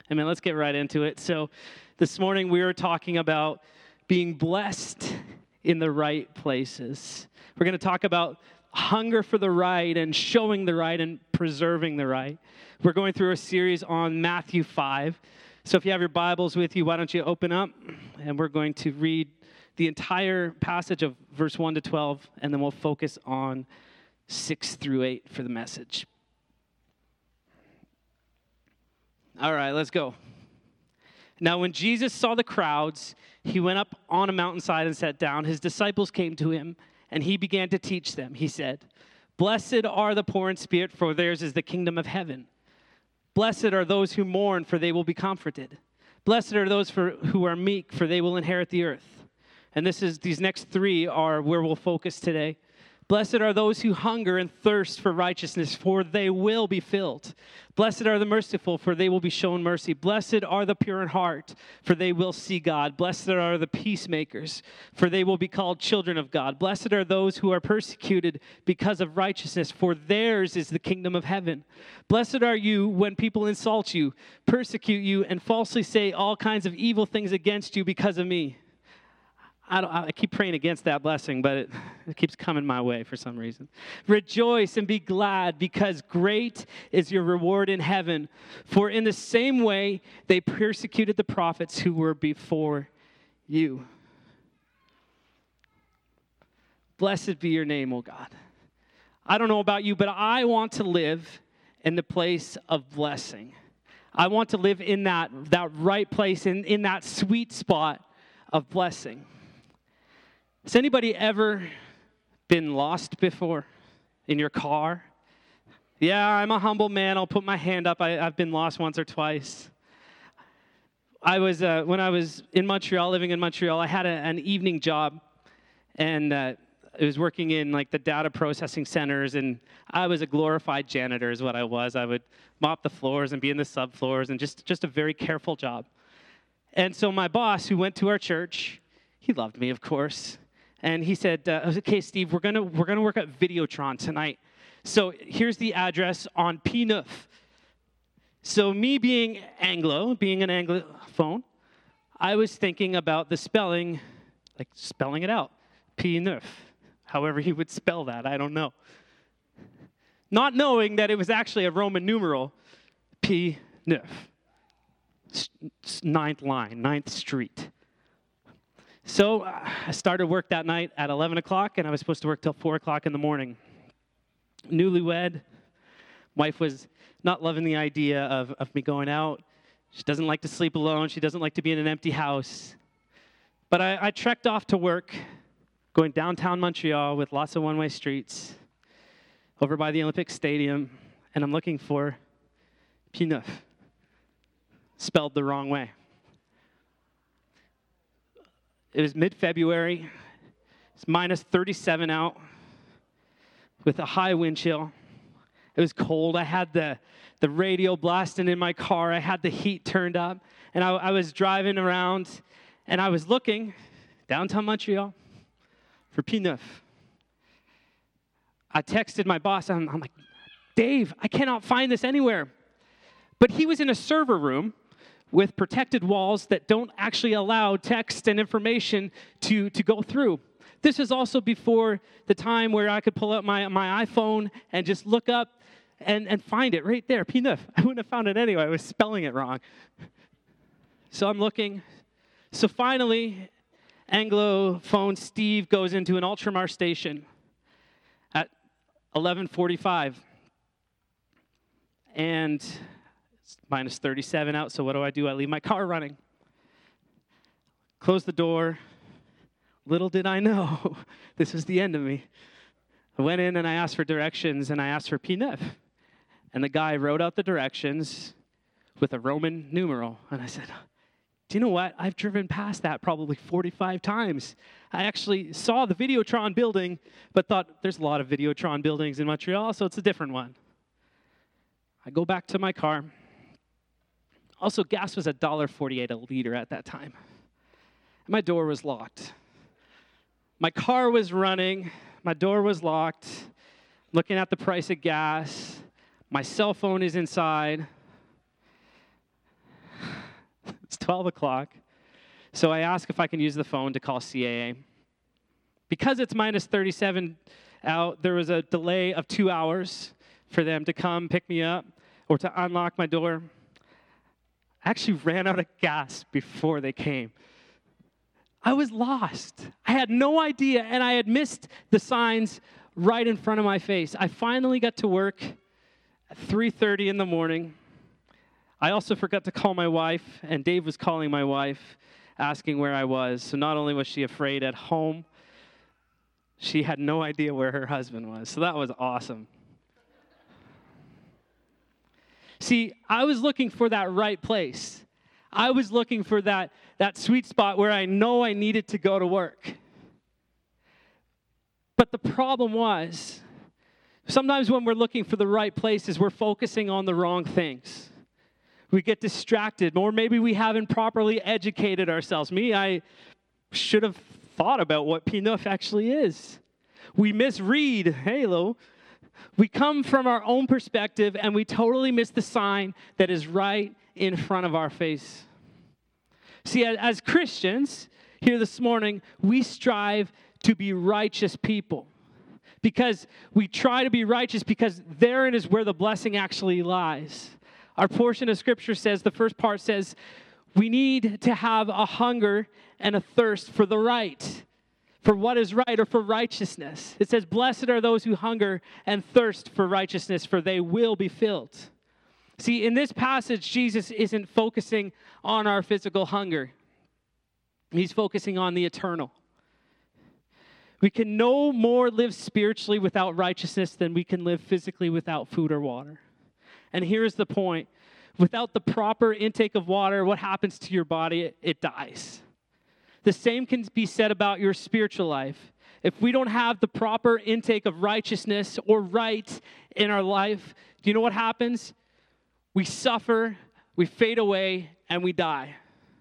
Amen. Let's get right into it. So this morning we were talking about being blessed in the right places. We're going to talk about hunger for the right and showing the right and preserving the right. We're going through a series on Matthew 5. So if you have your Bibles with you, why don't you open up, and we're going to read the entire passage of verse 1 to 12, and then we'll focus on 6 through 8 for the message. All right, let's go. Now, when Jesus saw the crowds, he went up on a mountainside and sat down. His disciples came to him, and he began to teach them. He said, "Blessed are the poor in spirit, for theirs is the kingdom of heaven. Blessed are those who mourn, for they will be comforted. Blessed are those who are meek, for they will inherit the earth." And these next three are where we'll focus today. Blessed are those who hunger and thirst for righteousness, for they will be filled. Blessed are the merciful, for they will be shown mercy. Blessed are the pure in heart, for they will see God. Blessed are the peacemakers, for they will be called children of God. Blessed are those who are persecuted because of righteousness, for theirs is the kingdom of heaven. Blessed are you when people insult you, persecute you, and falsely say all kinds of evil things against you because of me. I keep praying against that blessing, but it keeps coming my way for some reason. Rejoice and be glad, because great is your reward in heaven. For in the same way they persecuted the prophets who were before you. Blessed be your name, O God. I don't know about you, but I want to live in the place of blessing. I want to live in that right place, in that sweet spot of blessing. Has anybody ever been lost before in your car? Yeah, I'm a humble man. I'll put my hand up. I've been lost once or twice. When I was in Montreal, living in Montreal, I had an evening job, and I was working in like the data processing centers, and I was a glorified janitor is what I was. I would mop the floors and be in the subfloors, and just a very careful job. And so my boss, who went to our church, he loved me, of course. And he said, "Okay, Steve, we're gonna work at Videotron tonight. So here's the address on P9." So me being an Anglophone, I was thinking about the spelling, like spelling it out, P9. However he would spell that, I don't know. Not knowing that it was actually a Roman numeral, P9. 9th line, 9th Street. So I started work that night at 11 o'clock, and I was supposed to work till 4 o'clock in the morning. Newlywed. Wife was not loving the idea of me going out. She doesn't like to sleep alone. She doesn't like to be in an empty house. But I trekked off to work, going downtown Montreal with lots of one-way streets, over by the Olympic Stadium, and I'm looking for P9, spelled the wrong way. It was mid-February. It's minus 37 out with a high wind chill. It was cold. I had the radio blasting in my car. I had the heat turned up. And I was driving around, and I was looking downtown Montreal for P9. I texted my boss. I'm like, "Dave, I cannot find this anywhere." But he was in a server room with protected walls that don't actually allow text and information to go through. This was also before the time where I could pull out my iPhone and just look up and find it right there, P9. I wouldn't have found it anyway. I was spelling it wrong. So I'm looking. So finally, Anglophone Steve goes into an Ultramar station at 11:45. And minus 37 out, so what do? I leave my car running. Close the door. Little did I know, this was the end of me. I went in and I asked for directions, and I asked for P9. And the guy wrote out the directions with a Roman numeral. And I said, "Do you know what? I've driven past that probably 45 times. I actually saw the Videotron building, but thought there's a lot of Videotron buildings in Montreal, so it's a different one." I go back to my car. Also, gas was $1.48 a liter at that time. My door was locked. My car was running. My door was locked. Looking at the price of gas. My cell phone is inside. 12 o'clock. So I ask if I can use the phone to call CAA. Because it's minus 37 out, there was a delay of 2 hours for them to come pick me up or to unlock my door. I actually ran out of gas before they came. I was lost. I had no idea, and I had missed the signs right in front of my face. I finally got to work at 3:30 in the morning. I also forgot to call my wife, and Dave was calling my wife, asking where I was. So not only was she afraid at home, she had no idea where her husband was. So that was awesome. See, I was looking for that right place. I was looking for that sweet spot where I know I needed to go to work. But the problem was, sometimes when we're looking for the right places, we're focusing on the wrong things. We get distracted, or maybe we haven't properly educated ourselves. I should have thought about what P-Nuff actually is. We misread Halo. We come from our own perspective, and we totally miss the sign that is right in front of our face. See, as Christians here this morning, we strive to be righteous people because we try to be righteous because therein is where the blessing actually lies. Our portion of Scripture says, the first part says, we need to have a hunger and a thirst for the right, for what is right or for righteousness. It says, blessed are those who hunger and thirst for righteousness, for they will be filled. See, in this passage, Jesus isn't focusing on our physical hunger. He's focusing on the eternal. We can no more live spiritually without righteousness than we can live physically without food or water. And here's the point. Without the proper intake of water, what happens to your body? It dies. The same can be said about your spiritual life. If we don't have the proper intake of righteousness or right in our life, do you know what happens? We suffer, we fade away, and we die.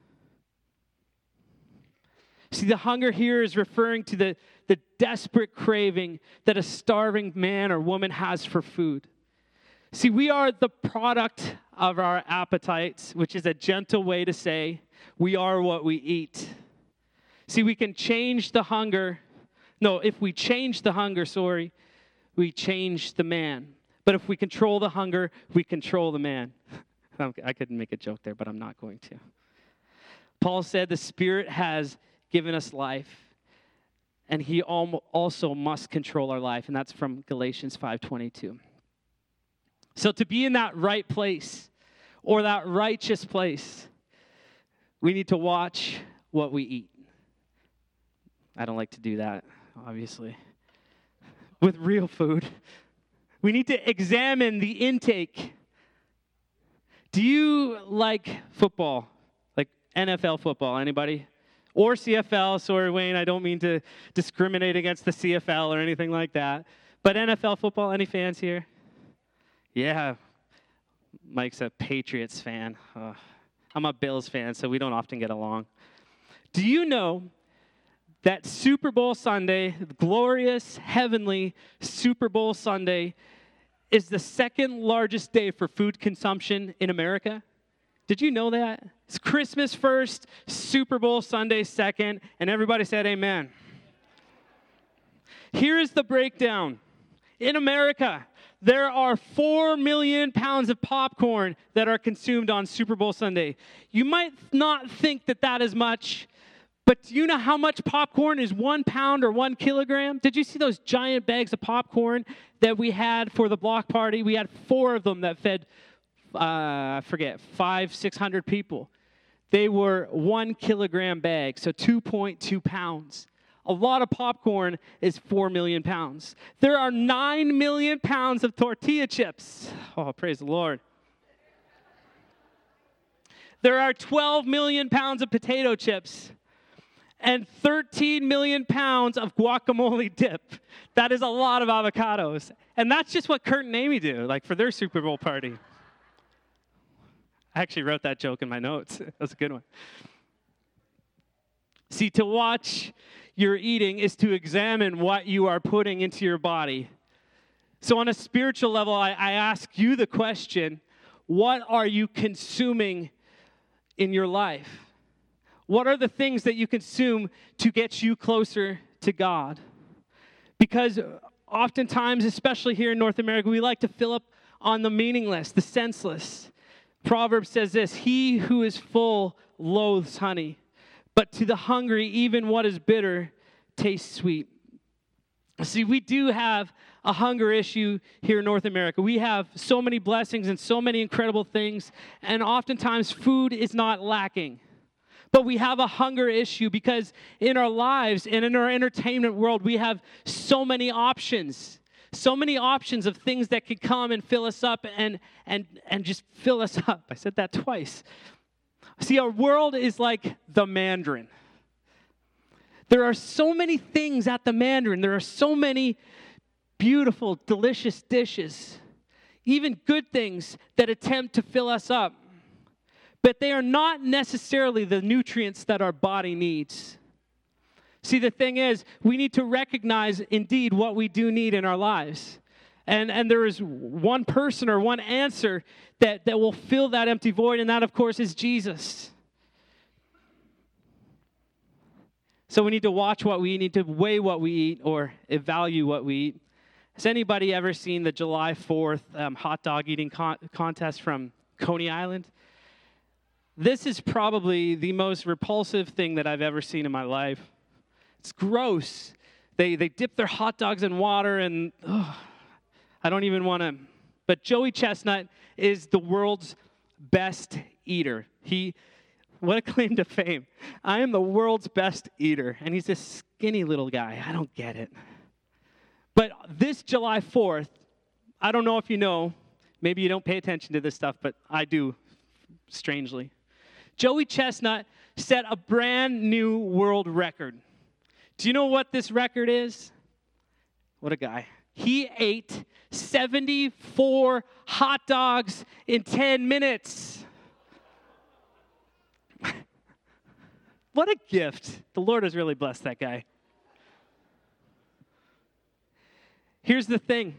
See, the hunger here is referring to the desperate craving that a starving man or woman has for food. See, we are the product of our appetites, which is a gentle way to say we are what we eat. See, we can change the hunger. No, if we change the hunger, we change the man. But if we control the hunger, we control the man. I could make a joke there, but I'm not going to. Paul said the Spirit has given us life, and he also must control our life, and that's from Galatians 5:22. So to be in that right place, or that righteous place, we need to watch what we eat. I don't like to do that, obviously. With real food, we need to examine the intake. Do you like football? Like NFL football, anybody? Or CFL, sorry, Wayne, I don't mean to discriminate against the CFL or anything like that. But NFL football, any fans here? Yeah, Mike's a Patriots fan. I'm a Bills fan, so we don't often get along. Do you know that Super Bowl Sunday, glorious, heavenly Super Bowl Sunday, is the second largest day for food consumption in America? Did you know that? It's Christmas first, Super Bowl Sunday second, and everybody said amen. Here is the breakdown. In America, there are 4 million pounds of popcorn that are consumed on Super Bowl Sunday. You might not think that that is much, but do you know how much popcorn is 1 pound or 1 kilogram? Did you see those giant bags of popcorn that we had for the block party? We had 4 of them that fed, 500-600 people. They were 1 kilogram bags, so 2.2 pounds. A lot of popcorn is 4 million pounds. There are 9 million pounds of tortilla chips. Oh, praise the Lord. There are 12 million pounds of potato chips and 13 million pounds of guacamole dip. That is a lot of avocados. And that's just what Kurt and Amy do, like for their Super Bowl party. I actually wrote that joke in my notes. That was a good one. See, to watch your eating is to examine what you are putting into your body. So on a spiritual level, I ask you the question, what are you consuming in your life? What are the things that you consume to get you closer to God? Because oftentimes, especially here in North America, we like to fill up on the meaningless, the senseless. Proverbs says this, "He who is full loathes honey, but to the hungry, even what is bitter tastes sweet." See, we do have a hunger issue here in North America. We have so many blessings and so many incredible things, and oftentimes food is not lacking. But we have a hunger issue because in our lives and in our entertainment world, we have so many options of things that could come and fill us up and just fill us up. I said that twice. See, our world is like the Mandarin. There are so many things at the Mandarin. There are so many beautiful, delicious dishes, even good things that attempt to fill us up. But they are not necessarily the nutrients that our body needs. See, the thing is, we need to recognize indeed what we do need in our lives. And there is one person or one answer that will fill that empty void, and that, of course, is Jesus. So we need to watch what we eat, need to weigh what we eat, or evaluate what we eat. Has anybody ever seen the July 4th hot dog eating contest from Coney Island? This is probably the most repulsive thing that I've ever seen in my life. It's gross. They dip their hot dogs in water, and I don't even want to. But Joey Chestnut is the world's best eater. What a claim to fame. I am the world's best eater. And he's this skinny little guy. I don't get it. But this July 4th, I don't know if you know, maybe you don't pay attention to this stuff, but I do, strangely. Joey Chestnut set a brand new world record. Do you know what this record is? What a guy. He ate 74 hot dogs in 10 minutes. What a gift. The Lord has really blessed that guy. Here's the thing.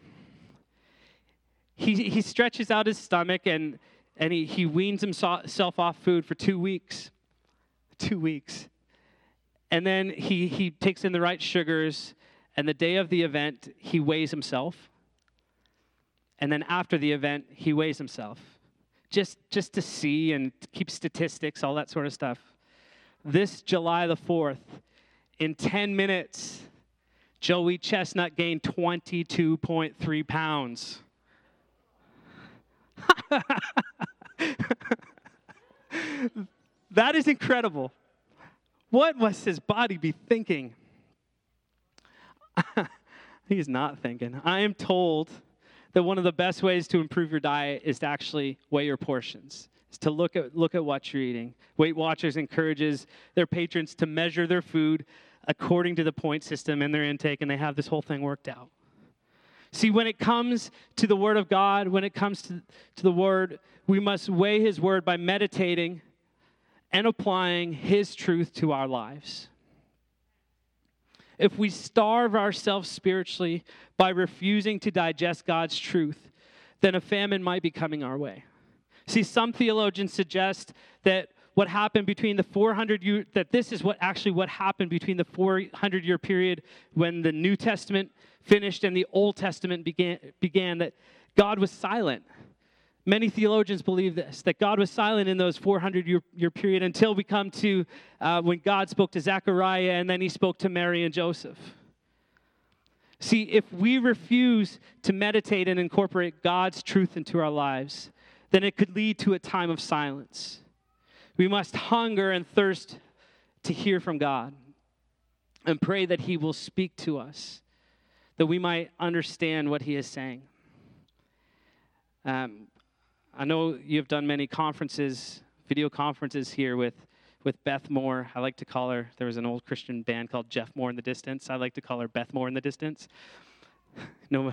He stretches out his stomach and he weans himself off food for 2 weeks. 2 weeks. And then he takes in the right sugars, and the day of the event, he weighs himself. And then after the event, he weighs himself. Just to see and keep statistics, all that sort of stuff. This July the 4th, in 10 minutes, Joey Chestnut gained 22.3 pounds. That is incredible. What must his body be thinking? He's not thinking. I am told that one of the best ways to improve your diet is to actually weigh your portions. Is to look at what you're eating. Weight Watchers encourages their patrons to measure their food according to the point system in their intake, and they have this whole thing worked out. See, when it comes to the Word of God, when it comes to the Word, we must weigh His Word by meditating and applying His truth to our lives. If we starve ourselves spiritually by refusing to digest God's truth, then a famine might be coming our way. See, some theologians suggest that what happened between the 400-year, that this is what happened between the 400-year period when the New Testament finished and the Old Testament began, that God was silent. Many theologians believe this, that God was silent in those 400-year period until we come to when God spoke to Zechariah and then He spoke to Mary and Joseph. See, if we refuse to meditate and incorporate God's truth into our lives, then it could lead to a time of silence. We must hunger and thirst to hear from God and pray that He will speak to us, that we might understand what He is saying. I know you've done many conferences, video conferences here with Beth Moore. I like to call her, there was an old Christian band called Jeff Moore in the Distance. I like to call her Beth Moore in the Distance. No,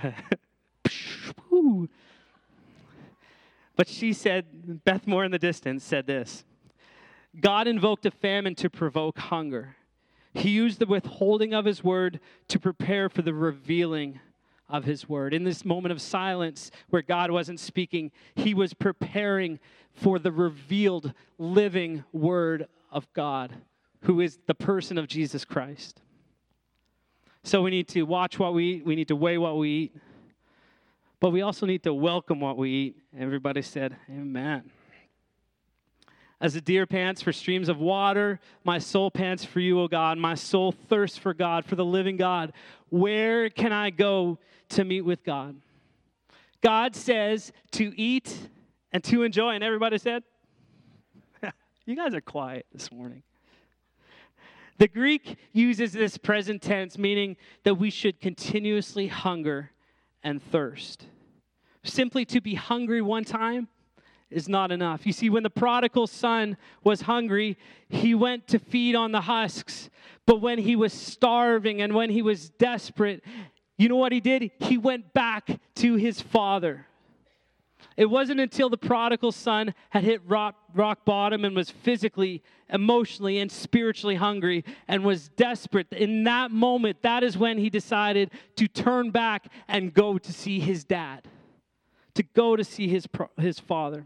but she said, Beth Moore in the Distance said this: God invoked a famine to provoke hunger. He used the withholding of His word to prepare for the revealing of his word. In this moment of silence where God wasn't speaking, he was preparing for the revealed living word of God, who is the person of Jesus Christ. So we need to watch what we eat. We need to weigh what we eat. But we also need to welcome what we eat. Everybody said, amen. As the deer pants for streams of water, my soul pants for you, O God. My soul thirsts for God, for the living God. Where can I go to meet with God? God says to eat and to enjoy. And everybody said, you guys are quiet this morning. The Greek uses this present tense, meaning that we should continuously hunger and thirst. Simply to be hungry one time is not enough. You see, when the prodigal son was hungry, he went to feed on the husks. But when he was starving and when he was desperate, you know what he did? He went back to his father. It wasn't until the prodigal son had hit rock bottom and was physically, emotionally, and spiritually hungry and was desperate. In that moment, that is when he decided to turn back and go to see his dad, to go to see his father.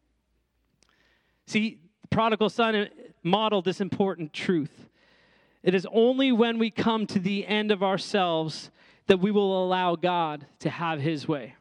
See, the prodigal son modeled this important truth. It is only when we come to the end of ourselves that we will allow God to have his way.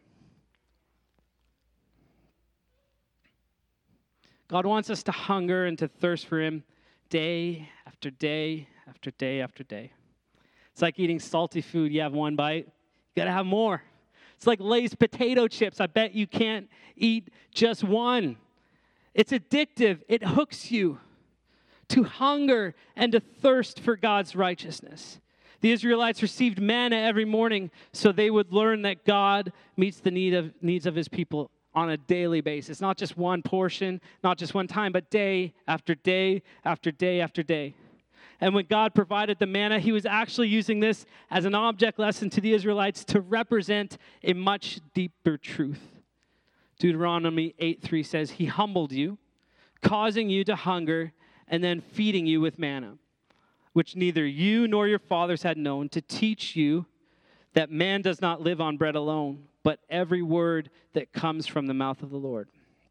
God wants us to hunger and to thirst for him day after day after day after day. It's like eating salty food. You have one bite, you got to have more. It's like Lay's potato chips. I bet you can't eat just one. It's addictive. It hooks you to hunger and to thirst for God's righteousness. The Israelites received manna every morning so they would learn that God meets the needs of his people on a daily basis. Not just one portion, not just one time, but day after day after day after day. And when God provided the manna, he was actually using this as an object lesson to the Israelites to represent a much deeper truth. Deuteronomy 8:3 says, he humbled you, causing you to hunger, and then feeding you with manna, which neither you nor your fathers had known, to teach you that man does not live on bread alone, but every word that comes from the mouth of the Lord.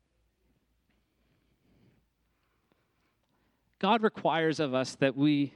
God requires of us that we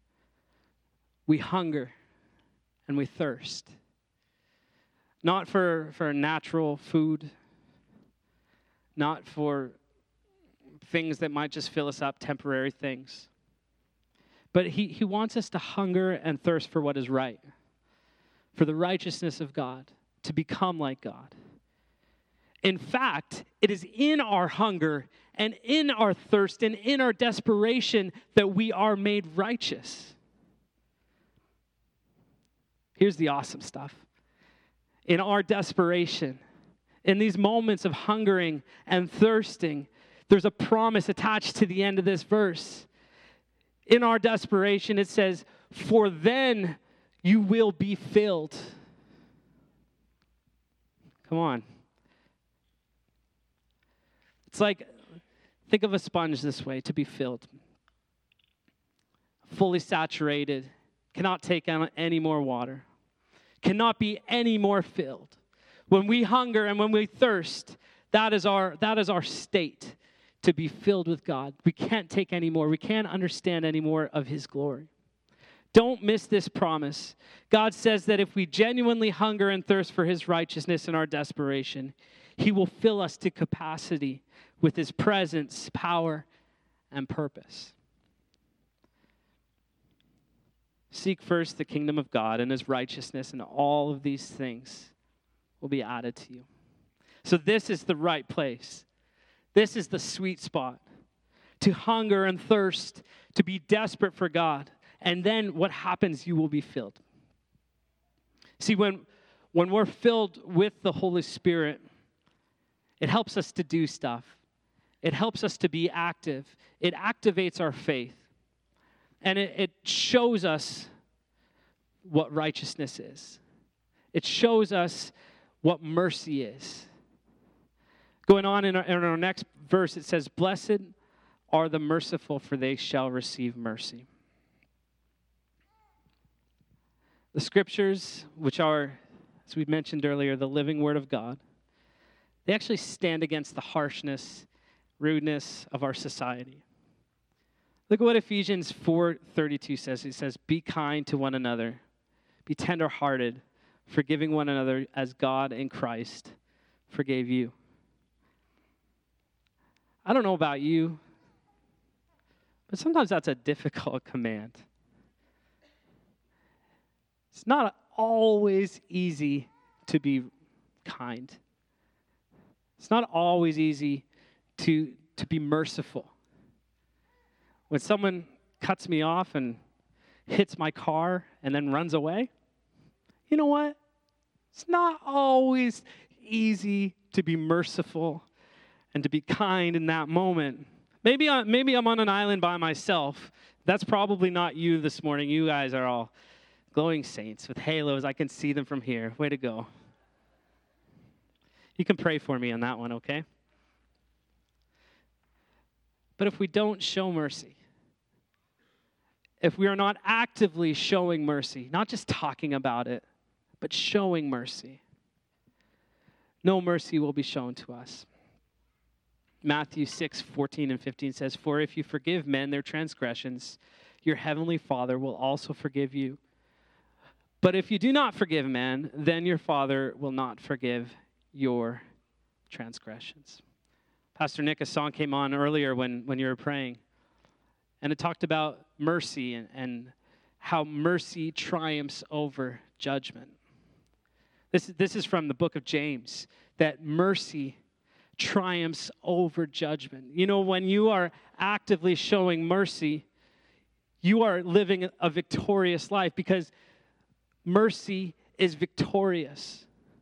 hunger and we thirst. Not for natural food, not for things that might just fill us up, temporary things. But he wants us to hunger and thirst for what is right, for the righteousness of God, to become like God. In fact, it is in our hunger and in our thirst and in our desperation that we are made righteous. Here's the awesome stuff. In our desperation, in these moments of hungering and thirsting, there's a promise attached to the end of this verse. In our desperation, it says, for then you will be filled. Come on. It's like, think of a sponge this way, to be filled. Fully saturated, cannot take on any more water, cannot be any more filled. When we hunger and when we thirst, that is our state, to be filled with God. We can't take any more. We can't understand any more of his glory. Don't miss this promise. God says that if we genuinely hunger and thirst for his righteousness in our desperation, he will fill us to capacity with his presence, power, and purpose. Seek first the kingdom of God and his righteousness, and all of these things will be added to you. So this is the right place. This is the sweet spot. To hunger and thirst, to be desperate for God. And then what happens? You will be filled. See, when we're filled with the Holy Spirit, it helps us to do stuff. It helps us to be active. It activates our faith. And it shows us what righteousness is. It shows us what mercy is. Going on in our next verse, it says, blessed are the merciful, for they shall receive mercy. The scriptures, which are as we mentioned earlier, the living Word of God, they actually stand against the harshness, rudeness of our society. Look at what Ephesians 4:32 says. It says, "Be kind to one another, be tenderhearted, forgiving one another as God in Christ forgave you." I don't know about you, but sometimes that's a difficult command. It's not always easy to be kind. It's not always easy to be merciful. When someone cuts me off and hits my car and then runs away, you know what? It's not always easy to be merciful and to be kind in that moment. Maybe I'm on an island by myself. That's probably not you this morning. You guys are all glowing saints with halos. I can see them from here. Way to go. You can pray for me on that one, okay? But if we don't show mercy, if we are not actively showing mercy, not just talking about it, but showing mercy, no mercy will be shown to us. Matthew 6:14 and 15 says, "For if you forgive men their transgressions, your heavenly Father will also forgive you. But if you do not forgive men, then your Father will not forgive your transgressions." Pastor Nick, a song came on earlier when you were praying, and it talked about mercy and how mercy triumphs over judgment. This is from the book of James, that mercy triumphs over judgment. You know, when you are actively showing mercy, you are living a victorious life because mercy is victorious.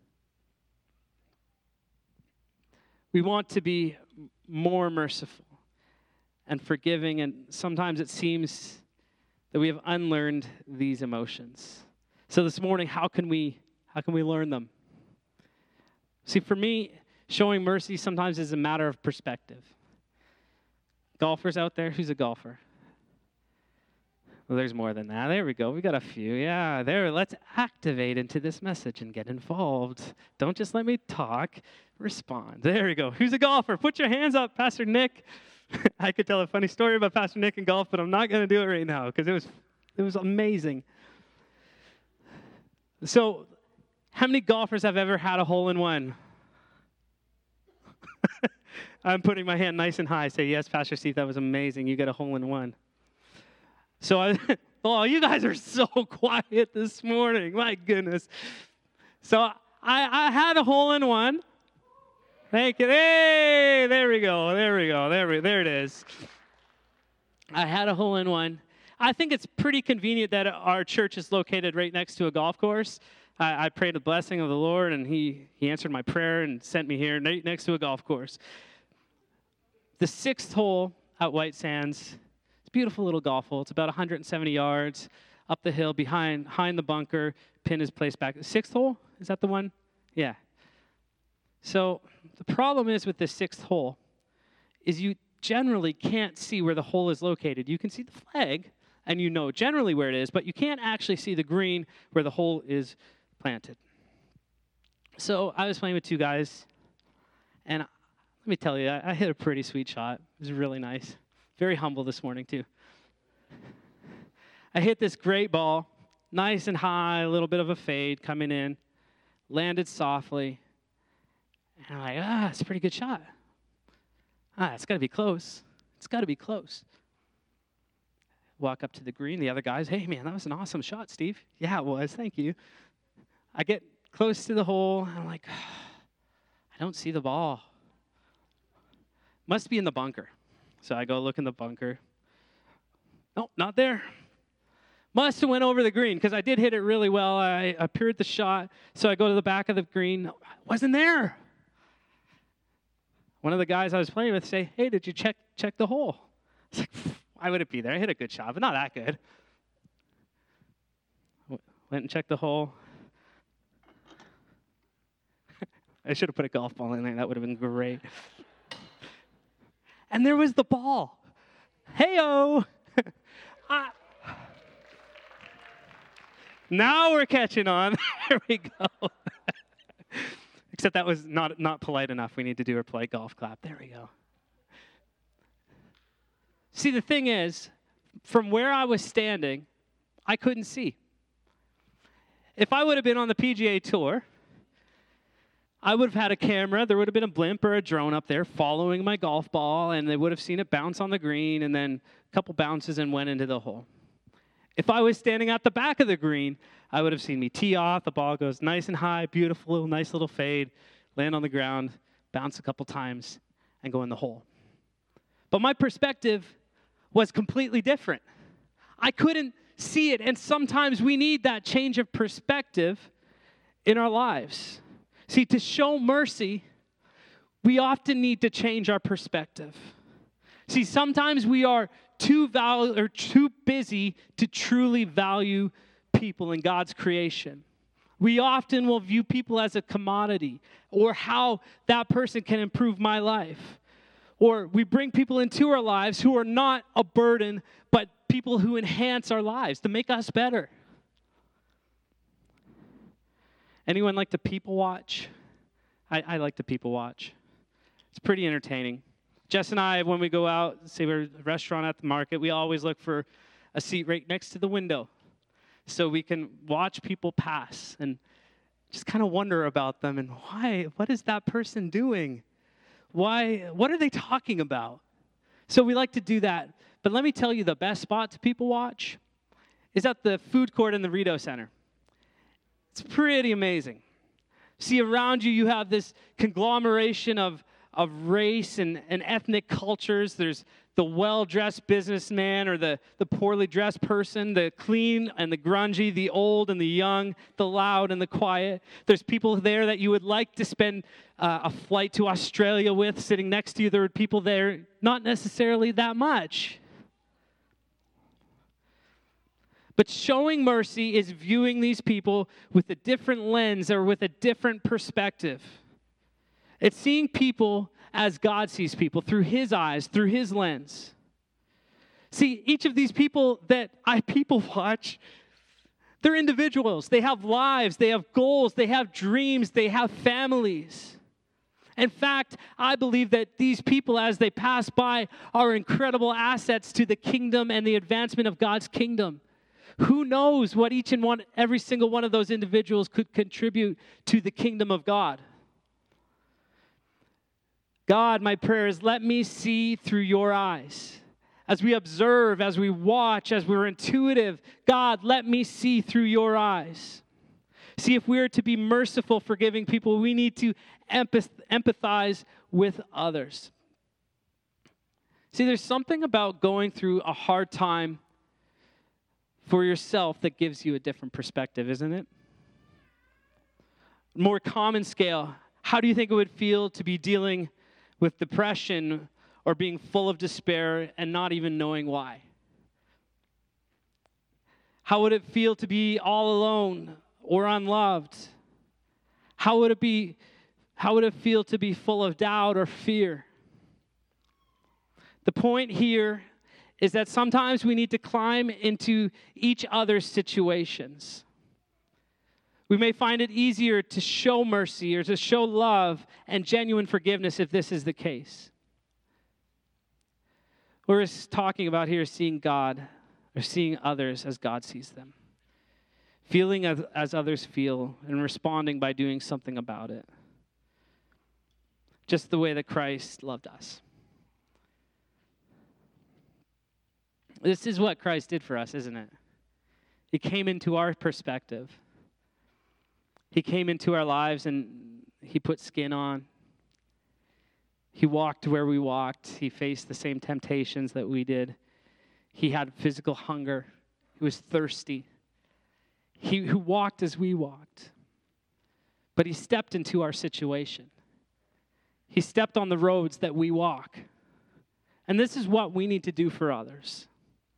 We want to be more merciful and forgiving, and sometimes it seems that we have unlearned these emotions. So this morning, how can we learn them? See, for me, showing mercy sometimes is a matter of perspective. Golfers out there, who's a golfer? Well, there's more than that. There we go. We got a few. Yeah, there. Let's activate into this message and get involved. Don't just let me talk. Respond. There we go. Who's a golfer? Put your hands up, Pastor Nick. I could tell a funny story about Pastor Nick and golf, but I'm not going to do it right now because it was amazing. So, how many golfers have ever had a hole-in-one? I'm putting my hand nice and high. Say, yes, Pastor Steve, that was amazing. You got a hole-in-one. So, you guys are so quiet this morning. My goodness. So, I had a hole-in-one. Thank you. Hey, there we go. There it is. I had a hole-in-one. I think it's pretty convenient that our church is located right next to a golf course. I prayed a blessing of the Lord, and He answered my prayer and sent me here next to a golf course. The 6th hole at White Sands, it's a beautiful little golf hole. It's about 170 yards up the hill behind the bunker. Pin is placed back. The 6th hole, is that the one? Yeah. So the problem is with the 6th hole is you generally can't see where the hole is located. You can see the flag, and you know generally where it is, but you can't actually see the green where the hole is planted. So I was playing with 2 guys, and let me tell you, I hit a pretty sweet shot. It was really nice. Very humble this morning, too. I hit this great ball, nice and high, a little bit of a fade coming in, landed softly, and I'm like, it's a pretty good shot. It's got to be close. It's got to be close. Walk up to the green. The other guys, hey, man, that was an awesome shot, Steve. Yeah, it was. Thank you. I get close to the hole, and I'm like, I don't see the ball. Must be in the bunker. So I go look in the bunker. Nope, not there. Must have went over the green, because I did hit it really well. I appeared the shot, so I go to the back of the green. Wasn't there. One of the guys I was playing with say, hey, did you check the hole? I was like, why would it be there? I hit a good shot, but not that good. Went and checked the hole. I should have put a golf ball in there. That would have been great. And there was the ball. Hey-o. Now we're catching on. There we go. Except that was not polite enough. We need to do a polite golf clap. There we go. See, the thing is, from where I was standing, I couldn't see. If I would have been on the PGA Tour, I would have had a camera. There would have been a blimp or a drone up there following my golf ball, and they would have seen it bounce on the green, and then a couple bounces and went into the hole. If I was standing at the back of the green, I would have seen me tee off. The ball goes nice and high, beautiful, nice little fade, land on the ground, bounce a couple times, and go in the hole. But my perspective was completely different. I couldn't see it, and sometimes we need that change of perspective in our lives. See, to show mercy, we often need to change our perspective. See, sometimes we are too busy to truly value people in God's creation. We often will view people as a commodity, or how that person can improve my life. Or we bring people into our lives who are not a burden, but people who enhance our lives to make us better. Anyone like to people watch? I like to people watch. It's pretty entertaining. Jess and I, when we go out, say we're at a restaurant at the market, we always look for a seat right next to the window so we can watch people pass and just kind of wonder about them and what is that person doing? What are they talking about? So we like to do that. But let me tell you, the best spot to people watch is at the food court in the Rito Center. It's pretty amazing. See, around you, you have this conglomeration of race and ethnic cultures. There's the well-dressed businessman or the poorly dressed person, the clean and the grungy, the old and the young, the loud and the quiet. There's people there that you would like to spend a flight to Australia with. Sitting next to you, there are people there, not necessarily that much. But showing mercy is viewing these people with a different lens or with a different perspective. It's seeing people as God sees people, through his eyes, through his lens. See, each of these people that I people watch, they're individuals. They have lives, they have goals, they have dreams, they have families. In fact, I believe that these people, as they pass by, are incredible assets to the kingdom and the advancement of God's kingdom. Who knows what every single one of those individuals could contribute to the kingdom of God? God, my prayer is, let me see through your eyes. As we observe, as we watch, as we're intuitive, God, let me see through your eyes. See, if we are to be merciful, forgiving people, we need to empathize with others. See, there's something about going through a hard time for yourself that gives you a different perspective, isn't it? More common scale, how do you think it would feel to be dealing with depression or being full of despair and not even knowing why? How would it feel to be all alone or unloved? How would it feel to be full of doubt or fear? The point here is that sometimes we need to climb into each other's situations. We may find it easier to show mercy or to show love and genuine forgiveness if this is the case. What we're talking about here is seeing God or seeing others as God sees them. Feeling as others feel and responding by doing something about it. Just the way that Christ loved us. This is what Christ did for us, isn't it? He came into our perspective. He came into our lives and he put skin on. He walked where we walked. He faced the same temptations that we did. He had physical hunger. He was thirsty. He walked as we walked. But he stepped into our situation. He stepped on the roads that we walk. And this is what we need to do for others.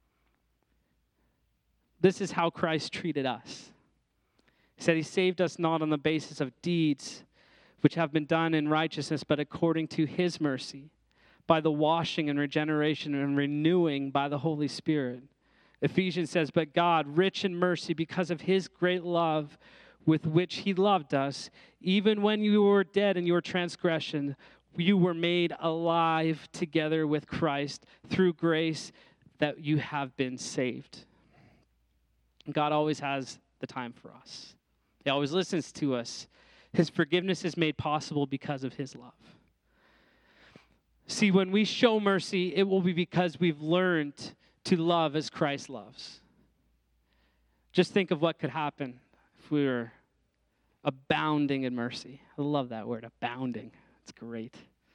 This is how Christ treated us. He said he saved us not on the basis of deeds which have been done in righteousness, but according to his mercy, by the washing and regeneration and renewing by the Holy Spirit. Ephesians says, but God, rich in mercy, because of his great love with which he loved us, even when you were dead in your transgression, you were made alive together with Christ through grace that you have been saved. God always has the time for us. He always listens to us. His forgiveness is made possible because of his love. See, when we show mercy, it will be because we've learned to love as Christ loves. Just think of what could happen if we were abounding in mercy. I love that word, abounding. It's great.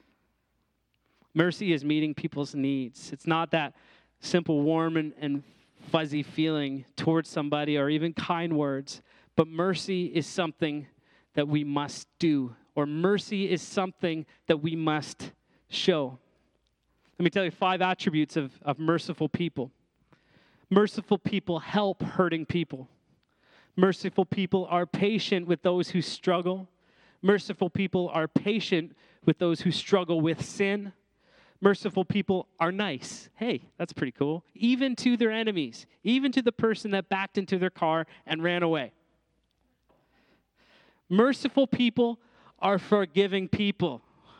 Mercy is meeting people's needs. It's not that simple, warm, and fuzzy feeling towards somebody or even kind words, but mercy is something that we must do, or mercy is something that we must show. Let me tell you 5 attributes of merciful people. Merciful people help hurting people. Merciful people are patient with those who struggle. Merciful people are patient with those who struggle with sin. Merciful people are nice. Hey, that's pretty cool. Even to their enemies, even to the person that backed into their car and ran away. Merciful people are forgiving people.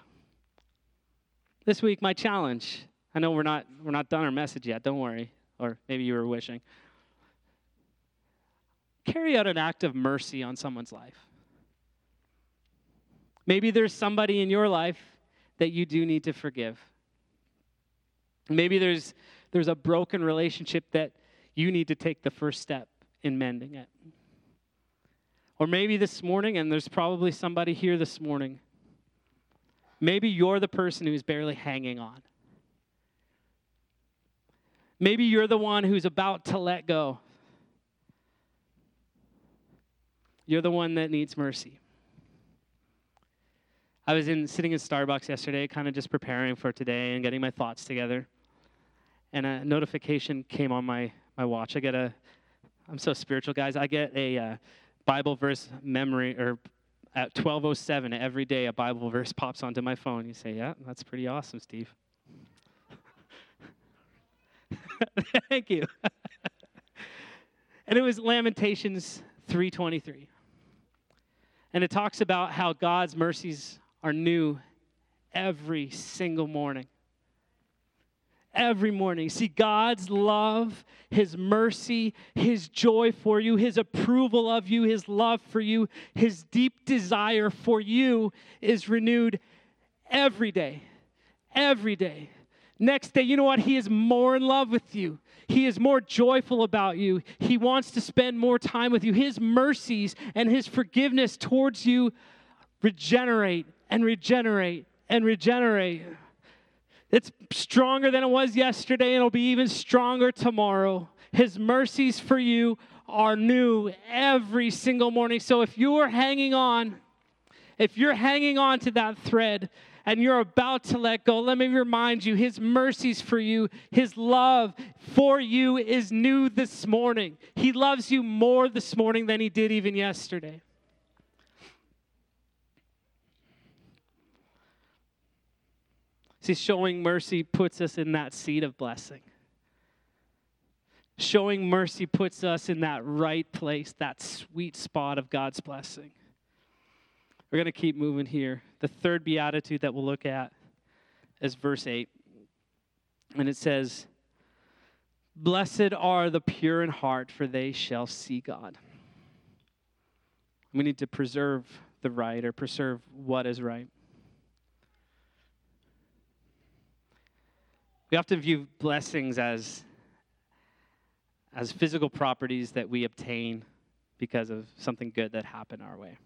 This week, my challenge. I know we're not done our message yet. Don't worry. Or maybe you were wishing. Carry out an act of mercy on someone's life. Maybe there's somebody in your life that you do need to forgive. Maybe there's a broken relationship that you need to take the first step in mending it. Or maybe this morning, and there's probably somebody here this morning, maybe you're the person who's barely hanging on. Maybe you're the one who's about to let go. You're the one that needs mercy. I was sitting in Starbucks yesterday, kind of just preparing for today and getting my thoughts together. And a notification came on my watch. I'm so spiritual, guys. I get a Bible verse memory, or at 12:07 every day a Bible verse pops onto my phone. You say, yeah, that's pretty awesome, Steve. Thank you. And it was Lamentations 3:23. And it talks about how God's mercies are new every single morning. Every morning. See, God's love, his mercy, his joy for you, his approval of you, his love for you, his deep desire for you is renewed every day. Every day. Next day, you know what? He is more in love with you. He is more joyful about you. He wants to spend more time with you. His mercies and his forgiveness towards you regenerate and regenerate and regenerate. It's stronger than it was yesterday, and it'll be even stronger tomorrow. His mercies for you are new every single morning. So if you're hanging on to that thread and you're about to let go, let me remind you, his mercies for you, his love for you is new this morning. He loves you more this morning than he did even yesterday. See, showing mercy puts us in that seat of blessing. Showing mercy puts us in that right place, that sweet spot of God's blessing. We're going to keep moving here. The third beatitude that we'll look at is verse 8. And it says, "Blessed are the pure in heart, for they shall see God." We need to preserve the right, or preserve what is right. We often view blessings as physical properties that we obtain because of something good that happened our way.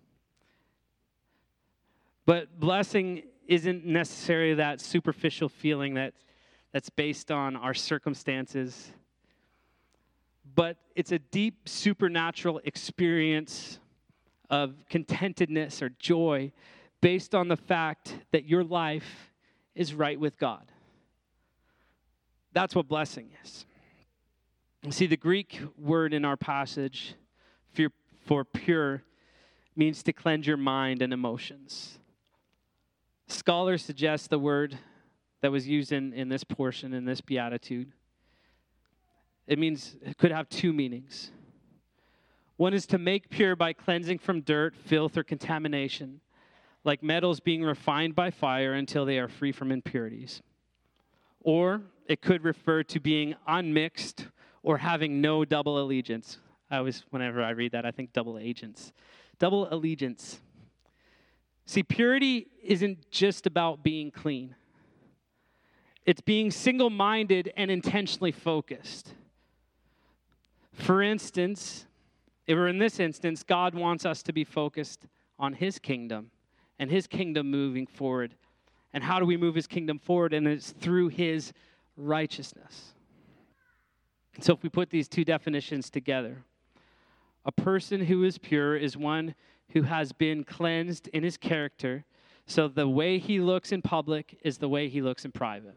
But blessing isn't necessarily that superficial feeling that's based on our circumstances, but it's a deep supernatural experience of contentedness or joy based on the fact that your life is right with God. That's what blessing is. See, the Greek word in our passage for pure means to cleanse your mind and emotions. Scholars suggest the word that was used in this portion, in this beatitude, it could have 2 meanings. One is to make pure by cleansing from dirt, filth, or contamination, like metals being refined by fire until they are free from impurities. Or it could refer to being unmixed or having no double allegiance. Whenever I read that, I think double agents. Double allegiance. See, purity isn't just about being clean. It's being single-minded and intentionally focused. For instance, in this instance, God wants us to be focused on his kingdom and his kingdom moving forward. And how do we move his kingdom forward? And it's through his righteousness. So if we put these two definitions together, a person who is pure is one who has been cleansed in his character, so the way he looks in public is the way he looks in private.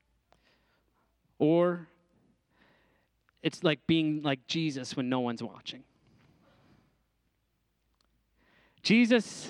Or it's like being like Jesus when no one's watching. Jesus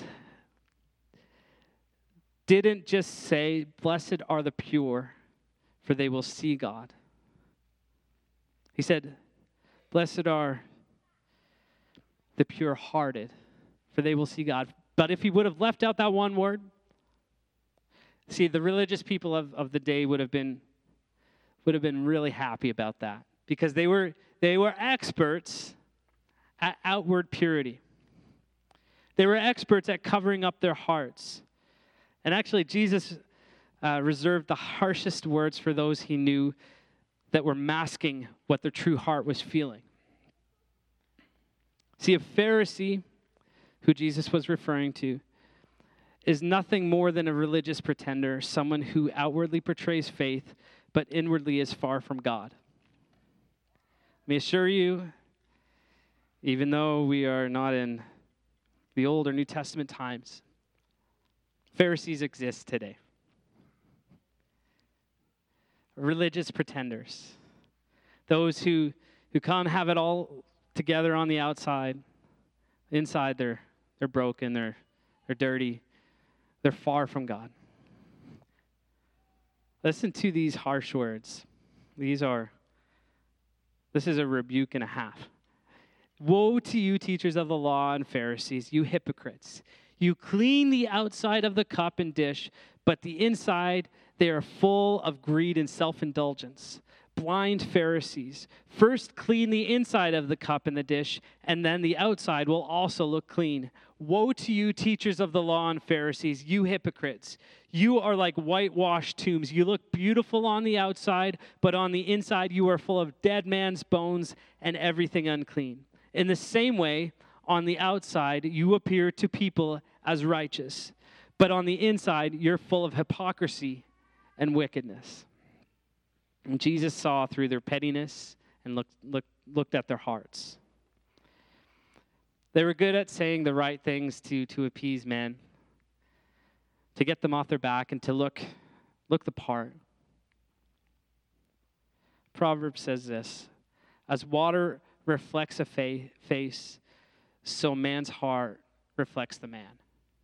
didn't just say, "Blessed are the pure, for they will see God." He said, "Blessed are the pure-hearted, for they will see God." But if he would have left out that one word, see, the religious people of the day would have been really happy about that, because they were experts at outward purity. They were experts at covering up their hearts. And actually, Jesus reserved the harshest words for those he knew that were masking what their true heart was feeling. See, a Pharisee, who Jesus was referring to, is nothing more than a religious pretender, someone who outwardly portrays faith, but inwardly is far from God. Let me assure you, even though we are not in the Old or New Testament times, Pharisees exist today. Religious pretenders. Those who can't have it all together on the outside. Inside, they're broken, they're dirty, they're far from God. Listen to these harsh words. This is a rebuke and a half. "Woe to you, teachers of the law and Pharisees, you hypocrites! You clean the outside of the cup and dish, but the inside they are full of greed and self-indulgence. Blind Pharisees, first clean the inside of the cup and the dish, and then the outside will also look clean. Woe to you, teachers of the law and Pharisees, you hypocrites! You are like whitewashed tombs. You look beautiful on the outside, but on the inside you are full of dead man's bones and everything unclean. In the same way, on the outside you appear to people as righteous, but on the inside you're full of hypocrisy and wickedness." And Jesus saw through their pettiness and looked at their hearts. They were good at saying the right things to appease men, to get them off their back, and to look the part. Proverbs says this: "As water reflects a face, so man's heart reflects the man."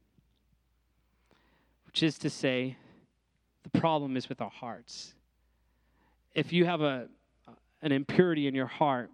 Which is to say, the problem is with our hearts. If you have an impurity in your heart,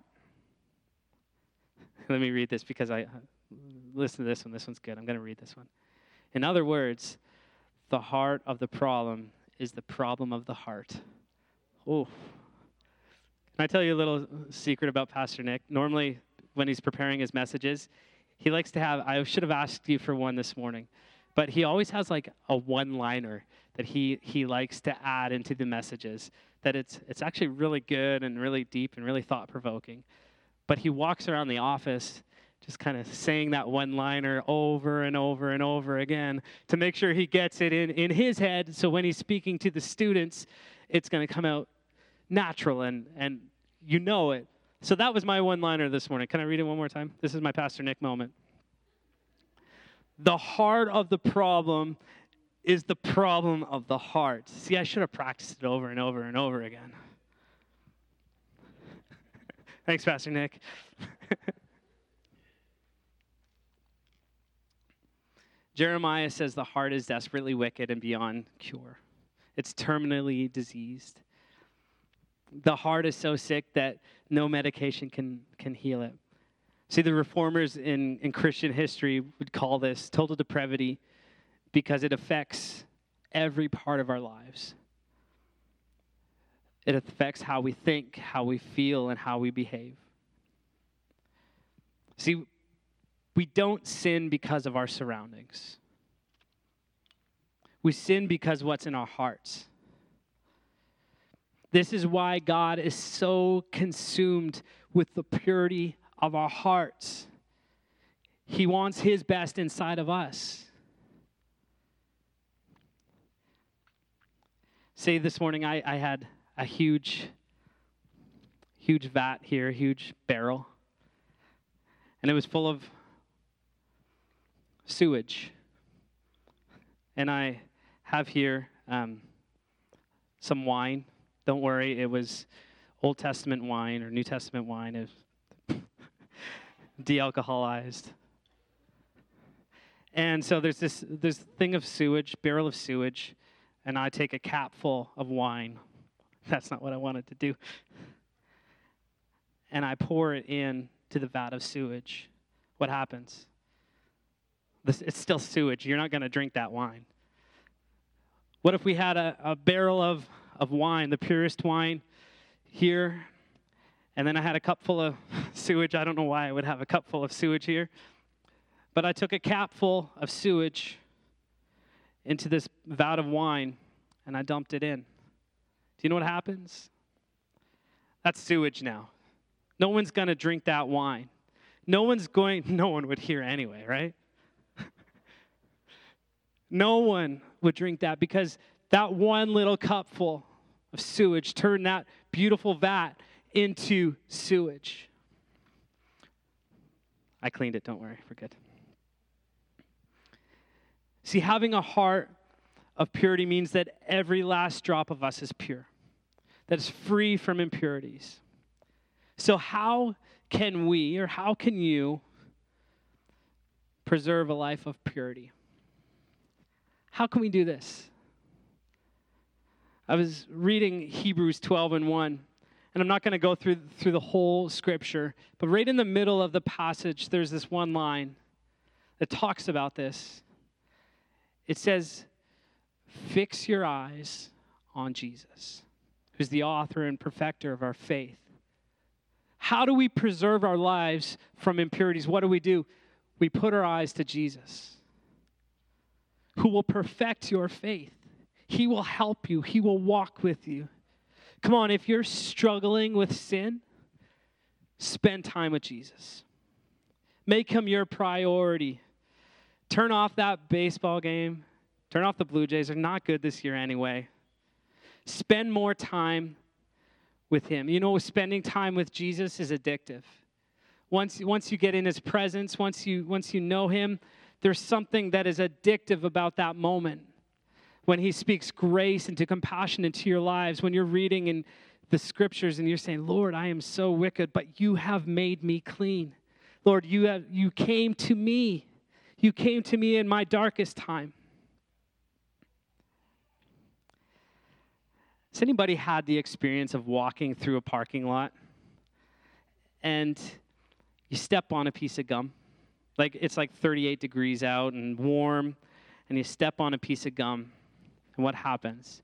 let me read this because listen to this one. This one's good. I'm going to read this one. In other words, the heart of the problem is the problem of the heart. Oh. Can I tell you a little secret about Pastor Nick? Normally, when he's preparing his messages, he likes to have, I should have asked you for one this morning, but he always has like a one-liner that he likes to add into the messages, that it's actually really good and really deep and really thought-provoking. But he walks around the office just kind of saying that one-liner over and over and over again to make sure he gets it in his head, so when he's speaking to the students, it's going to come out natural and you know it. So that was my one-liner this morning. Can I read it one more time? This is my Pastor Nick moment. The heart of the problem is the problem of the heart. See, I should have practiced it over and over and over again. Thanks, Pastor Nick. Jeremiah says the heart is desperately wicked and beyond cure. It's terminally diseased. The heart is so sick that no medication can heal it. See, the reformers in Christian history would call this total depravity because it affects every part of our lives. It affects how we think, how we feel, and how we behave. See, we don't sin because of our surroundings. We sin because what's in our hearts. This is why God is so consumed with the purity of our hearts. He wants his best inside of us. Say this morning, I had a huge vat here, a huge barrel, and it was full of sewage. And I have here some wine. Don't worry, it was Old Testament wine or New Testament wine. It was de-alcoholized. And so there's this thing of sewage, barrel of sewage, and I take a cap full of wine. That's not what I wanted to do. And I pour it in to the vat of sewage. What happens? It's still sewage. You're not going to drink that wine. What if we had a barrel of wine, the purest wine here, and then I had a cup full of sewage? I don't know why I would have a cup full of sewage here. But I took a cap full of sewage into this vat of wine, and I dumped it in. Do you know what happens? That's sewage now. No one's going to drink that wine. No one would hear anyway, right? No one would drink that because that one little cupful of sewage turned that beautiful vat into sewage. I cleaned it, don't worry, we're good. See, having a heart of purity means that every last drop of us is pure, that is free from impurities. So how can we, or how can you, preserve a life of purity? How can we do this? I was reading Hebrews 12:1, and I'm not going to go through the whole scripture, but right in the middle of the passage, there's this one line that talks about this. It says, "Fix your eyes on Jesus, who's the author and perfecter of our faith." How do we preserve our lives from impurities? What do? We put our eyes to Jesus, who will perfect your faith. He will help you. He will walk with you. Come on, if you're struggling with sin, spend time with Jesus. Make him your priority. Turn off that baseball game. Turn off the Blue Jays. They're not good this year anyway. Spend more time with him. You know, spending time with Jesus is addictive. Once you get in his presence, once you know him, there's something that is addictive about that moment. When he speaks grace and compassion into your lives, when you're reading in the scriptures and you're saying, "Lord, I am so wicked, but you have made me clean. Lord, you came to me. You came to me in my darkest time." Has anybody had the experience of walking through a parking lot and you step on a piece of gum? It's like 38 degrees out and warm, and you step on a piece of gum, and what happens?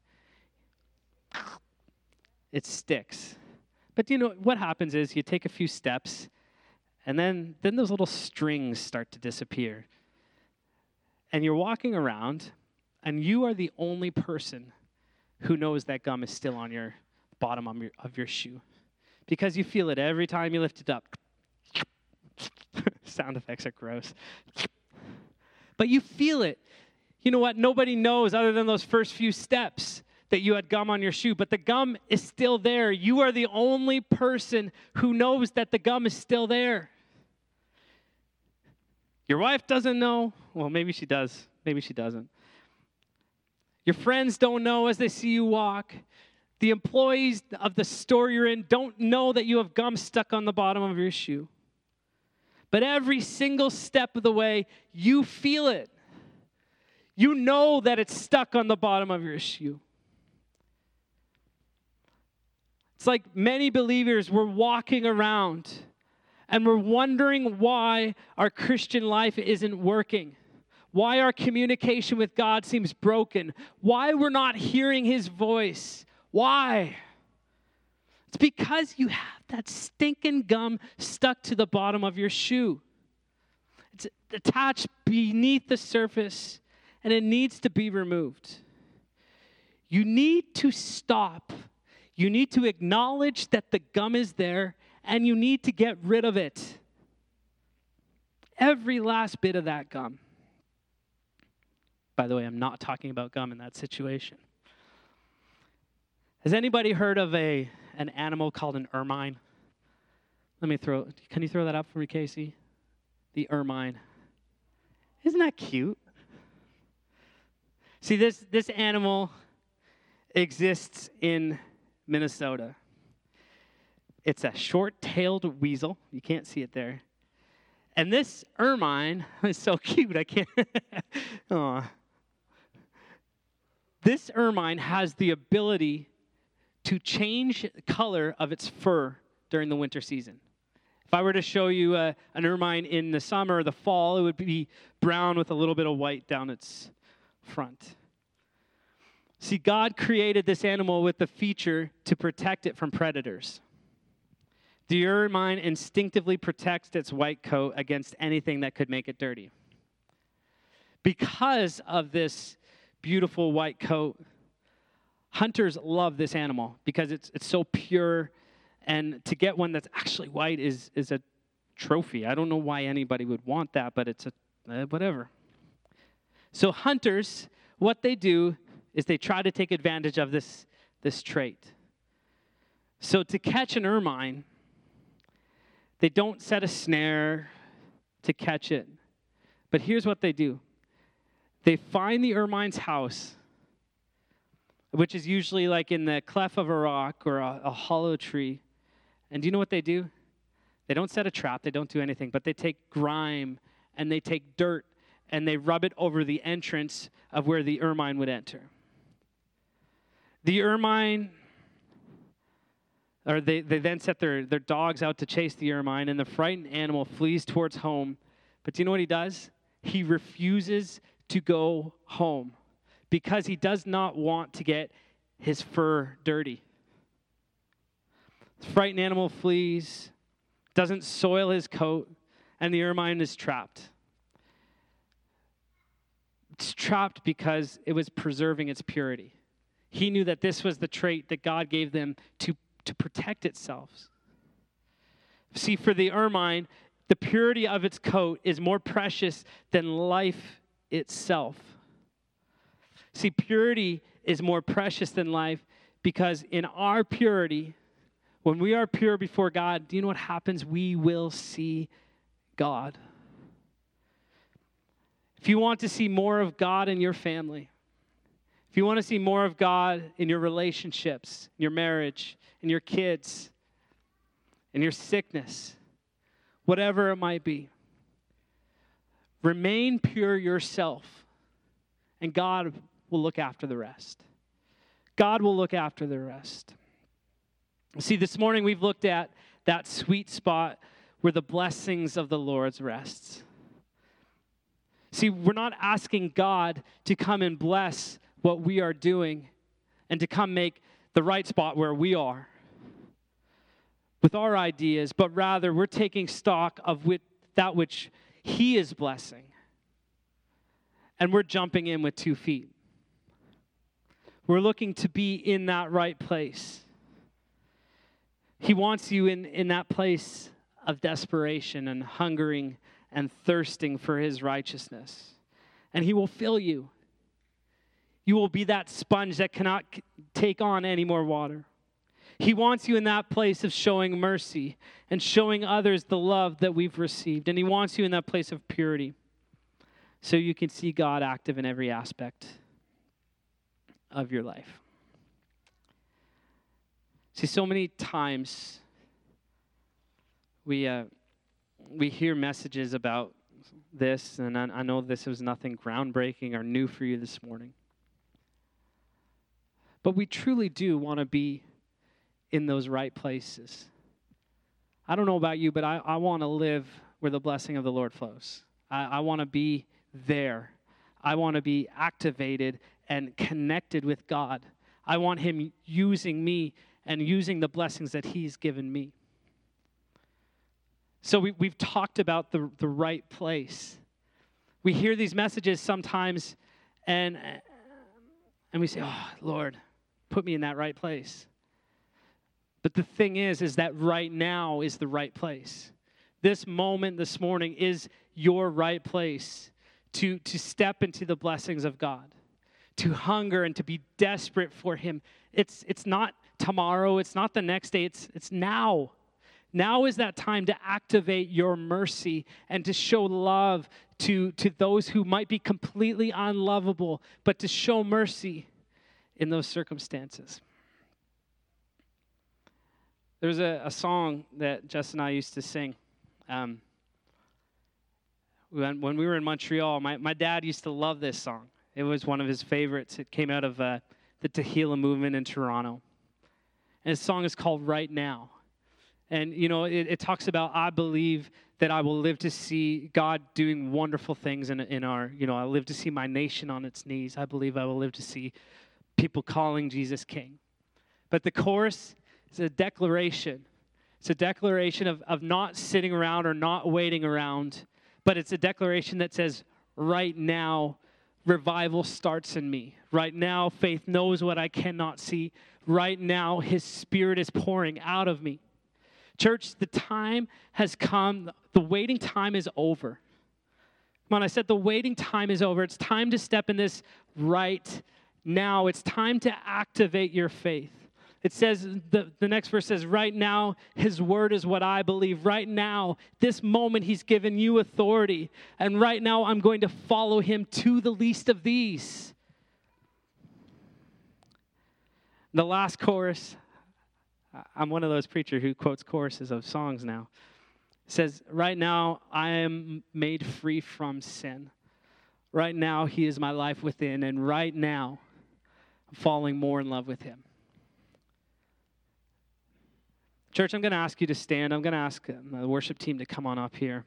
It sticks. But you know what happens is you take a few steps, and then those little strings start to disappear. And you're walking around, and you are the only person who knows that gum is still on your bottom of your shoe, because you feel it every time you lift it up. Sound effects are gross. But you feel it. You know what? Nobody knows other than those first few steps that you had gum on your shoe, but the gum is still there. You are the only person who knows that the gum is still there. Your wife doesn't know. Well, maybe she does. Maybe she doesn't. Your friends don't know as they see you walk. The employees of the store you're in don't know that you have gum stuck on the bottom of your shoe. But every single step of the way, you feel it. You know that it's stuck on the bottom of your shoe. It's like many believers were walking around, And we're wondering why our Christian life isn't working, why our communication with God seems broken, why we're not hearing his voice. Why? It's because you have that stinking gum stuck to the bottom of your shoe. It's attached beneath the surface, and it needs to be removed. You need to stop. You need to acknowledge that the gum is there, and you need to get rid of it. Every last bit of that gum. By the way, I'm not talking about gum in that situation. Has anybody heard of an animal called an ermine? Can you throw that up for me, Casey? The ermine. Isn't that cute? See, this animal exists in Minnesota. It's a short-tailed weasel. You can't see it there. And this ermine is so cute. I can't. Aw. This ermine has the ability to change the color of its fur during the winter season. If I were to show you an ermine in the summer or the fall, it would be brown with a little bit of white down its front. See, God created this animal with the feature to protect it from predators. The ermine instinctively protects its white coat against anything that could make it dirty. Because of this beautiful white coat, hunters love this animal because it's so pure, and to get one that's actually white is a trophy. I don't know why anybody would want that, but it's whatever. So hunters, what they do is they try to take advantage of this trait. So to catch an ermine, they don't set a snare to catch it. But here's what they do. They find the ermine's house, which is usually like in the cleft of a rock or a hollow tree. And do you know what they do? They don't set a trap. They don't do anything. But they take grime and they take dirt and they rub it over the entrance of where the ermine would enter. The ermine, or they then set their dogs out to chase the ermine, and the frightened animal flees towards home. But do you know what he does? He refuses to go home because he does not want to get his fur dirty. The frightened animal flees, doesn't soil his coat, and the ermine is trapped. It's trapped because it was preserving its purity. He knew that this was the trait that God gave them to protect itself. See, for the ermine, the purity of its coat is more precious than life itself. See, purity is more precious than life because in our purity, when we are pure before God, do you know what happens? We will see God. If you want to see more of God in your family, if you want to see more of God in your relationships, in your marriage, in your kids, in your sickness, whatever it might be, remain pure yourself, and God will look after the rest. God will look after the rest. See, this morning we've looked at that sweet spot where the blessings of the Lord rests. See, we're not asking God to come and bless what we are doing and to come make the right spot where we are with our ideas, but rather we're taking stock of that which He is blessing, and we're jumping in with 2 feet. We're looking to be in that right place. He wants you in that place of desperation and hungering and thirsting for His righteousness. And He will fill you. You will be that sponge that cannot take on any more water. He wants you in that place of showing mercy and showing others the love that we've received. And He wants you in that place of purity so you can see God active in every aspect of your life. See, so many times we hear messages about this, and I know this was nothing groundbreaking or new for you this morning. But we truly do want to be in those right places. I don't know about you, but I want to live where the blessing of the Lord flows. I want to be there. I want to be activated and connected with God. I want him using me and using the blessings that he's given me. So we've talked about the right place. We hear these messages sometimes and we say, oh, Lord, put me in that right place. But the thing is that right now is the right place. This moment this morning is your right place to step into the blessings of God, to hunger and to be desperate for him. It's not tomorrow. It's not the next day. It's now. Now is that time to activate your mercy and to show love to those who might be completely unlovable, but to show mercy in those circumstances. There's a song that Jess and I used to sing. When we were in Montreal, my dad used to love this song. It was one of his favorites. It came out of the Tehillah movement in Toronto. And the song is called Right Now. And, you know, it talks about, I believe that I will live to see God doing wonderful things in our, you know, I live to see my nation on its knees. I believe I will live to see people calling Jesus King. But the chorus is a declaration. It's a declaration of not sitting around or not waiting around, but it's a declaration that says, right now, revival starts in me. Right now, faith knows what I cannot see. Right now, his spirit is pouring out of me. Church, the time has come. The waiting time is over. Come on, I said the waiting time is over. It's time to step in this right now. It's time to activate your faith. It says, the next verse says, right now, his word is what I believe. Right now, this moment, he's given you authority. And right now, I'm going to follow him to the least of these. The last chorus, I'm one of those preachers who quotes choruses of songs now. It says, right now, I am made free from sin. Right now, he is my life within. And right now, I'm falling more in love with him. Church, I'm going to ask you to stand. I'm going to ask the worship team to come on up here.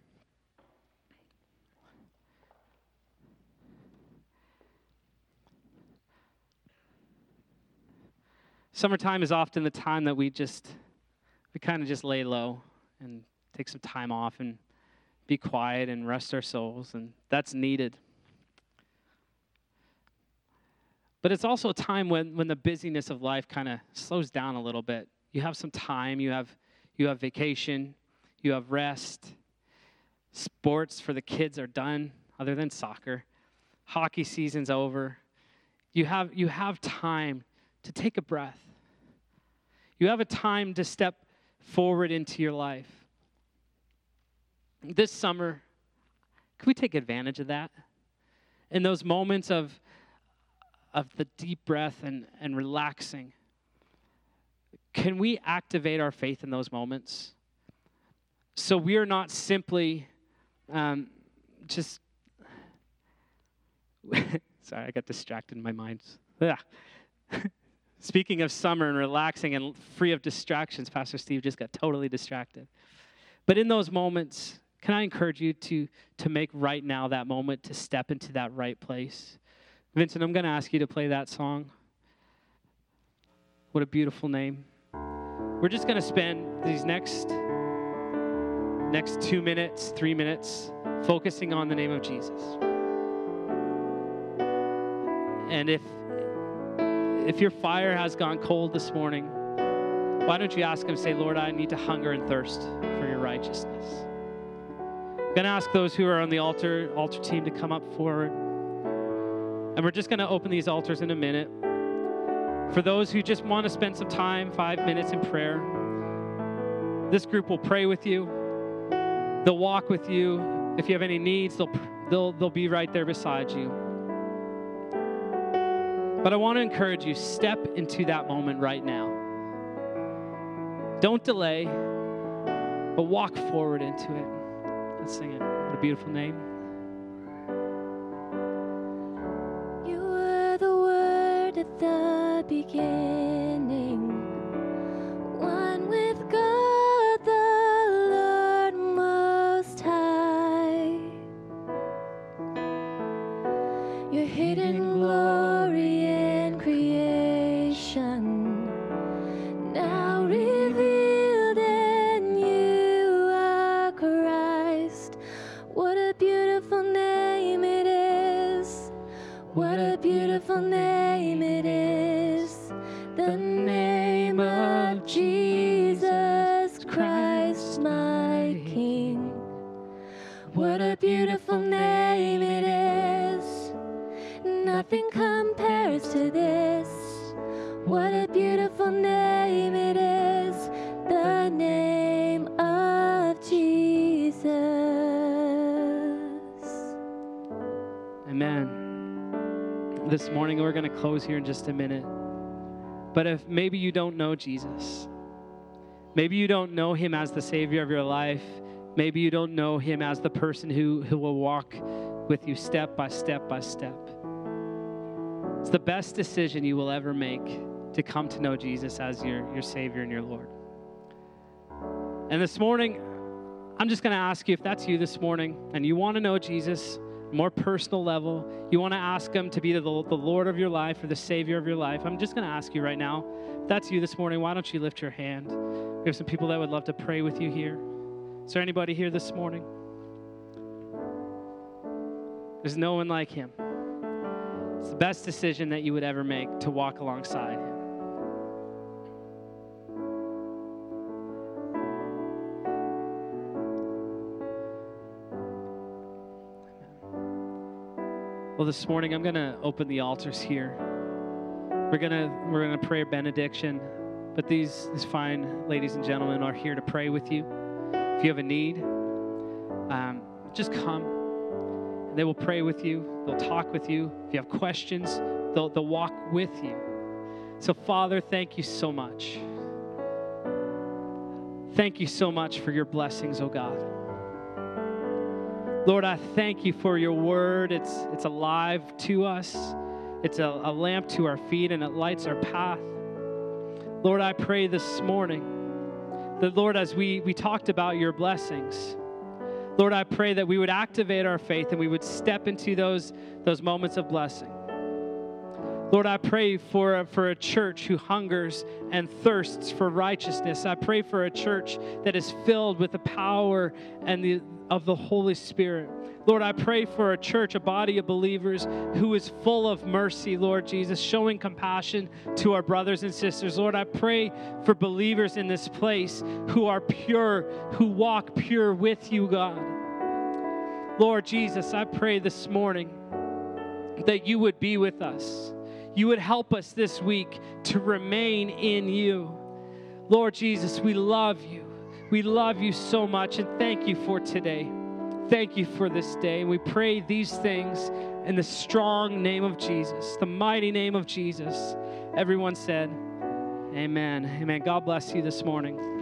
Summertime is often the time that we kind of just lay low and take some time off and be quiet and rest our souls, and that's needed. But it's also a time when the busyness of life kind of slows down a little bit. You have some time, you have vacation, you have rest. Sports for the kids are done, other than soccer. Hockey season's over. You have time to take a breath. You have a time to step forward into your life. This summer, can we take advantage of that? In those moments of the deep breath and relaxing, can we activate our faith in those moments? So we are not simply just... Sorry, I got distracted in my mind. Yeah. Speaking of summer and relaxing and free of distractions, Pastor Steve just got totally distracted. But in those moments, can I encourage you to make right now that moment to step into that right place? Vincent, I'm going to ask you to play that song. What a beautiful name. We're just going to spend these next 2 minutes, 3 minutes, focusing on the name of Jesus. And if your fire has gone cold this morning, why don't you ask him, say, Lord, I need to hunger and thirst for your righteousness. I'm going to ask those who are on the altar team to come up forward. And we're just going to open these altars in a minute. For those who just want to spend some time, 5 minutes in prayer, this group will pray with you. They'll walk with you. If you have any needs, they'll be right there beside you. But I want to encourage you, step into that moment right now. Don't delay, but walk forward into it. Let's sing it. What a beautiful name. You were the Word at the beginning, one with God the What a beautiful name it is. Nothing compares to this. What a beautiful name it is. The name of Jesus. Amen. This morning, we're going to close here in just a minute. But if maybe you don't know Jesus, maybe you don't know him as the Savior of your life, maybe you don't know him as the person who will walk with you step by step by step. It's the best decision you will ever make to come to know Jesus as your Savior and your Lord. And this morning, I'm just going to ask you, if that's you this morning and you want to know Jesus, more personal level, you want to ask him to be the Lord of your life or the Savior of your life, I'm just going to ask you right now, if that's you this morning, why don't you lift your hand? We have some people that would love to pray with you here. Is there anybody here this morning? There's no one like him. It's the best decision that you would ever make to walk alongside him. Well, this morning I'm going to open the altars here. We're gonna pray a benediction, but these fine ladies and gentlemen are here to pray with you. If you have a need, just come. And they will pray with you. They'll talk with you. If you have questions, they'll walk with you. So, Father, thank you so much. Thank you so much for your blessings, oh God. Lord, I thank you for your word. It's alive to us. It's a lamp to our feet, and it lights our path. Lord, I pray this morning that, Lord, as we talked about your blessings, Lord, I pray that we would activate our faith and we would step into those moments of blessing. Lord, I pray for a church who hungers and thirsts for righteousness. I pray for a church that is filled with the power and of the Holy Spirit. Lord, I pray for a church, a body of believers who is full of mercy, Lord Jesus, showing compassion to our brothers and sisters. Lord, I pray for believers in this place who are pure, who walk pure with you, God. Lord Jesus, I pray this morning that you would be with us. You would help us this week to remain in you. Lord Jesus, we love you. We love you so much, and thank you for today. Thank you for this day. We pray these things in the strong name of Jesus, the mighty name of Jesus. Everyone said, amen. Amen. God bless you this morning.